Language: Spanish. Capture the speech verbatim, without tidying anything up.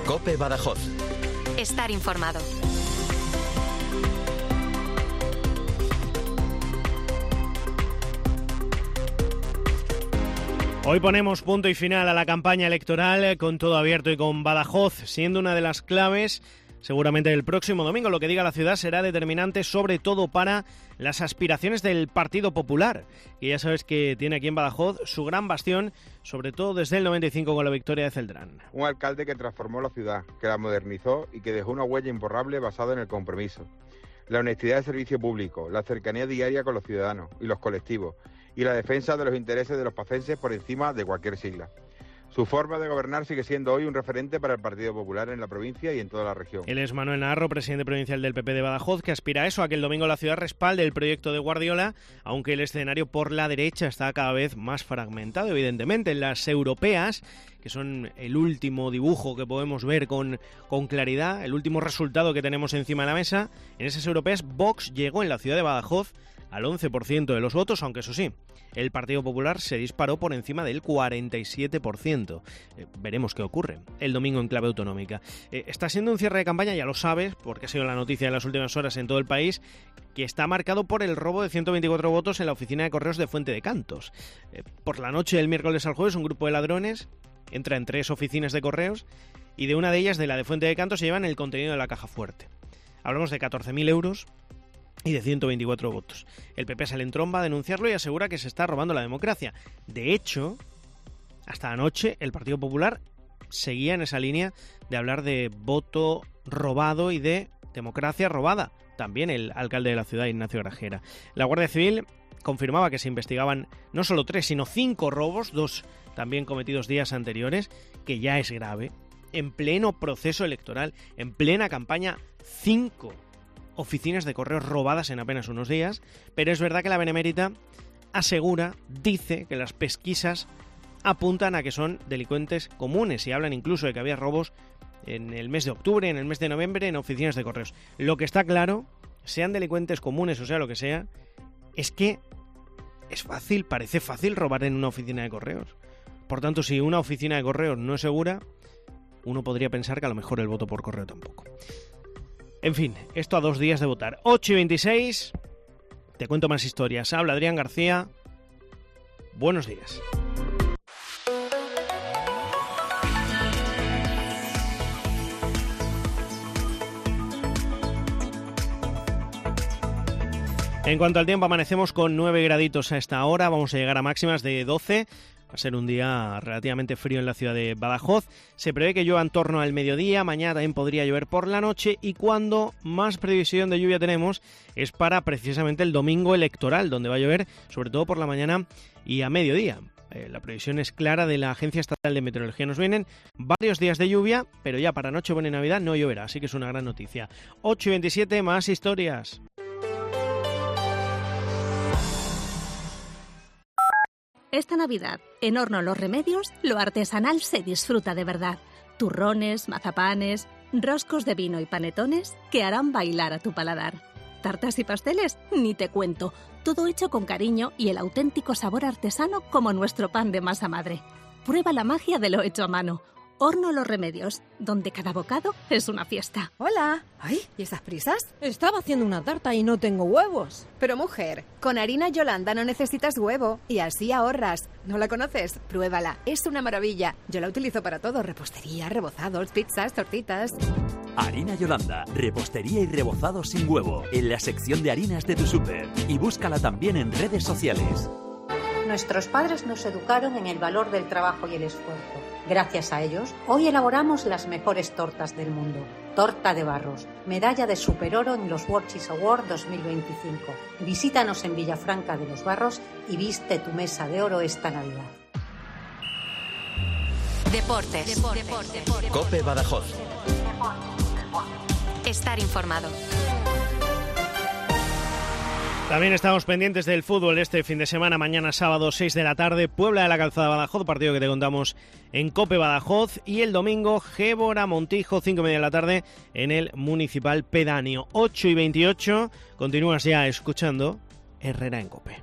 COPE Badajoz. Estar informado. Hoy ponemos punto y final a la campaña electoral con todo abierto y con Badajoz siendo una de las claves. Seguramente el próximo domingo lo que diga la ciudad será determinante, sobre todo para las aspiraciones del Partido Popular, que ya sabes que tiene aquí en Badajoz su gran bastión, sobre todo desde el noventa y cinco con la victoria de Celdrán. Un alcalde que transformó la ciudad, que la modernizó y que dejó una huella imborrable basada en el compromiso, la honestidad de servicio público, la cercanía diaria con los ciudadanos y los colectivos y la defensa de los intereses de los pacenses por encima de cualquier sigla. Su forma de gobernar sigue siendo hoy un referente para el Partido Popular en la provincia y en toda la región. Él es Manuel Naharro, presidente provincial del P P de Badajoz, que aspira a eso, a que el domingo la ciudad respalde el proyecto de Guardiola, aunque el escenario por la derecha está cada vez más fragmentado, evidentemente. En las europeas, que son el último dibujo que podemos ver con, con claridad, el último resultado que tenemos encima de la mesa, en esas europeas Vox llegó en la ciudad de Badajoz al once por ciento de los votos, aunque eso sí, el Partido Popular se disparó por encima del cuarenta y siete por ciento. Eh, veremos qué ocurre el domingo en clave autonómica. Eh, está siendo un cierre de campaña, ya lo sabes, porque ha sido la noticia de las últimas horas en todo el país, que está marcado por el robo de ciento veinticuatro votos en la oficina de correos de Fuente de Cantos. Eh, por la noche del miércoles al jueves, un grupo de ladrones entra en tres oficinas de correos y de una de ellas, de la de Fuente de Cantos, se llevan el contenido de la caja fuerte. Hablamos de catorce mil euros y de ciento veinticuatro votos. El P P sale en tromba a denunciarlo y asegura que se está robando la democracia. De hecho, hasta anoche el Partido Popular seguía en esa línea de hablar de voto robado y de democracia robada. También el alcalde de la ciudad, Ignacio Grajera. La Guardia Civil confirmaba que se investigaban no solo tres, sino cinco robos, dos también cometidos días anteriores, que ya es grave. En pleno proceso electoral, en plena campaña, cinco oficinas de correos robadas en apenas unos días, pero es verdad que la Benemérita asegura, dice que las pesquisas apuntan a que son delincuentes comunes y hablan incluso de que había robos en el mes de octubre, en el mes de noviembre en oficinas de correos. Lo que está claro, sean delincuentes comunes o sea lo que sea, es que es fácil, parece fácil robar en una oficina de correos. Por tanto, si una oficina de correos no es segura, uno podría pensar que a lo mejor el voto por correo tampoco. En fin, esto a dos días de votar. ocho y veintiséis, te cuento más historias. Habla Adrián García. Buenos días. En cuanto al tiempo, amanecemos con nueve graditos a esta hora. Vamos a llegar a máximas de doce. Va a ser un día relativamente frío en la ciudad de Badajoz. Se prevé que llueva en torno al mediodía. Mañana también podría llover por la noche. Y cuando más previsión de lluvia tenemos es para precisamente el domingo electoral, donde va a llover sobre todo por la mañana y a mediodía. Eh, la previsión es clara de la Agencia Estatal de Meteorología. Nos vienen varios días de lluvia, pero ya para Nochebuena y Navidad no lloverá, así que es una gran noticia. ocho y veintisiete, más historias. Esta Navidad, en Horno Los Remedios, lo artesanal se disfruta de verdad. Turrones, mazapanes, roscos de vino y panetones que harán bailar a tu paladar. Tartas y pasteles, ni te cuento. Todo hecho con cariño y el auténtico sabor artesano como nuestro pan de masa madre. Prueba la magia de lo hecho a mano. Horno Los Remedios, donde cada bocado es una fiesta. Hola. Ay, ¿y estas prisas? Estaba haciendo una tarta y no tengo huevos. Pero mujer, con harina Yolanda no necesitas huevo y así ahorras. ¿No la conoces? Pruébala, es una maravilla. Yo la utilizo para todo, repostería, rebozados, pizzas, tortitas. Harina Yolanda, repostería y rebozados sin huevo, en la sección de harinas de tu súper. Y búscala también en redes sociales. Nuestros padres nos educaron en el valor del trabajo y el esfuerzo. Gracias a ellos, hoy elaboramos las mejores tortas del mundo. Torta de Barros, medalla de superoro en los World Cheese Awards dos mil veinticinco. Visítanos en Villafranca de los Barros y viste tu mesa de oro esta Navidad. Deportes. Deportes. Deportes. COPE Badajoz. Estar informado. También estamos pendientes del fútbol este fin de semana, mañana sábado seis de la tarde, Puebla de la Calzada Badajoz, partido que te contamos en COPE Badajoz, y el domingo Gébora Montijo, cinco y media de la tarde en el Municipal Pedáneo. ocho y veintiocho, continúas ya escuchando Herrera en COPE.